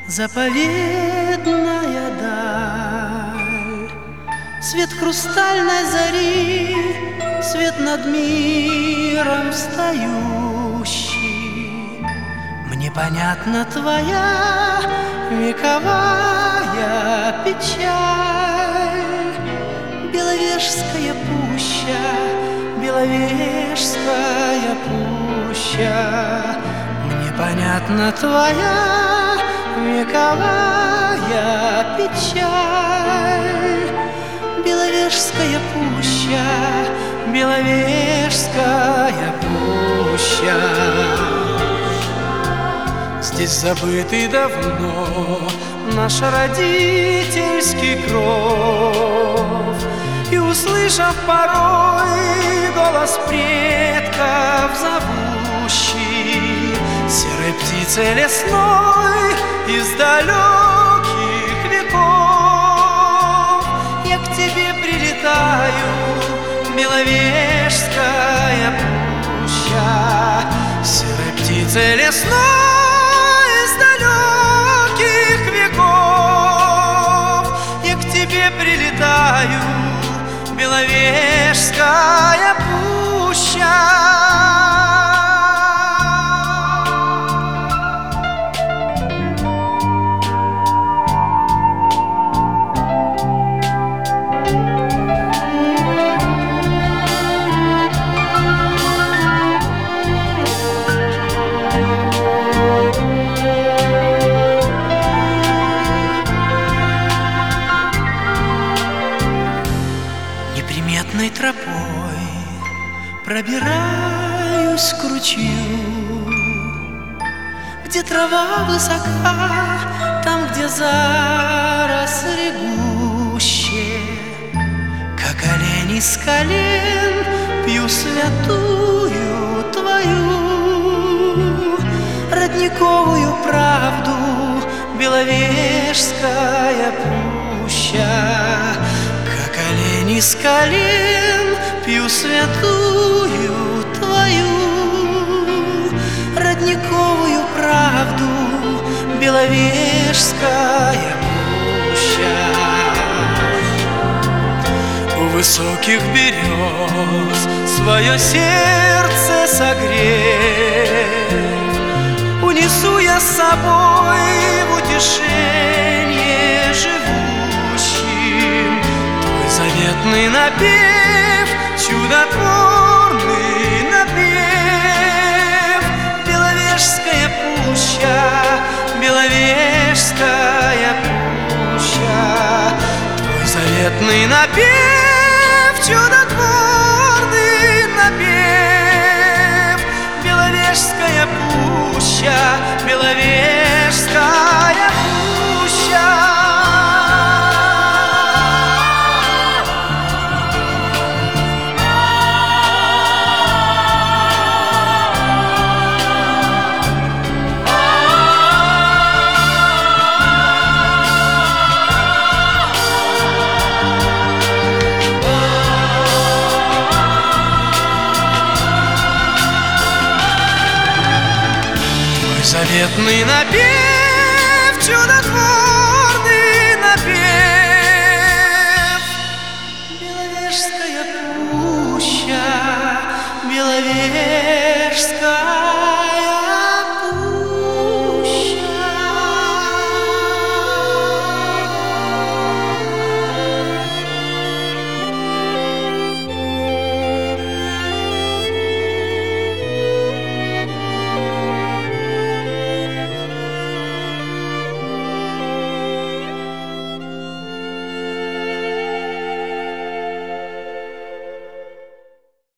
Заповедная даль, свет хрустальной зари, свет над миром встающий. Мне понятна твоя вековая печаль. Беловежская пуща, Беловежская пуща. Мне понятна твоя вековая печаль. Беловежская пуща, Беловежская пуща. Здесь забытый давно наш родительский кров, и, услышав порой голос предков зовущий, серой птицей лесной из далеких веков, я к тебе прилетаю, Беловежская пуща. Серой птицей лесной из далеких веков, я к тебе прилетаю, Беловежская пуща. Неприметной тропой пробираюсь к ручью, где трава высока, там, где заросли гуще. Как олень из колен пью святую твою родниковую правду, Беловежская пуща. Из колен пью святую твою родниковую правду, Беловежская пуща. У высоких берез свое сердце согрев, унесу я с собой в утешение живущим заветный напев, чудотворный напев. Беловежская пуща, Беловежская пуща. Твой заветный напев, чудотворный напев. Беловежская пуща, Беловежская пуща. Заветный напев, чудотворный напев. Беловежская пуща, Беловежская